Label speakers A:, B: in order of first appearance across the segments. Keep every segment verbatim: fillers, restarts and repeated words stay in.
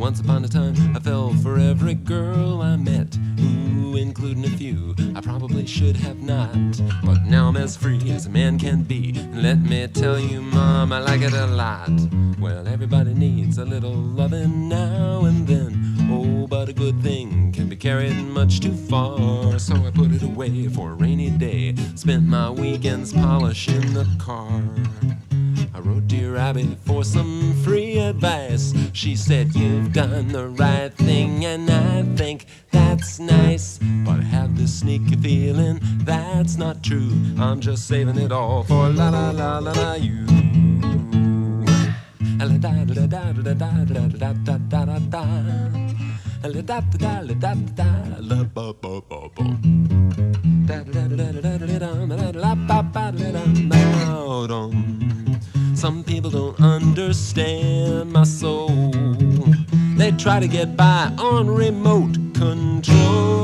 A: once upon a time I fell for every girl I met. Ooh, including a few I probably should have not. But now I'm as free as a man can be. And let me tell you, Mom, I like it a lot. Well, everybody needs a little loving now and then. Oh, but a good thing can be carried much too far. So I put it away for a rainy day. Spent my weekends polishing the car. I wrote Dear Abby for some free advice. She said, you've done the right thing, and I think that's nice. But I have this sneaky feeling that's not true. I'm just saving it all for la la la la la you. La da da da da da da da da da da da da. La da da da da da da la ba ba ba ba. Da da da da da da da la ba ba da da da. Some people don't understand my soul. They try to get by on remote control.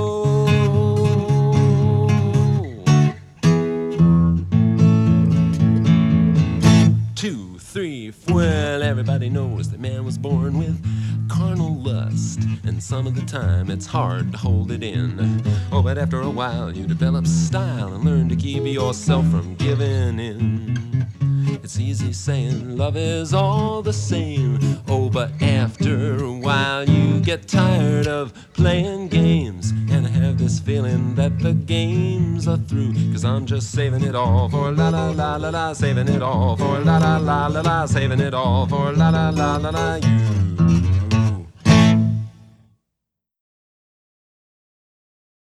A: Two, three, well, everybody knows that man was born with carnal lust, and some of the time it's hard to hold it in. Oh, but after a while you develop style and learn to keep yourself from giving in. It's easy saying love is all the same. Oh, but after a while you get tired of playing games. And I have this feeling that the games are through. Cause I'm just saving it all for la la la la la. Saving it all for la la la la la. Saving it all for la la la la la you.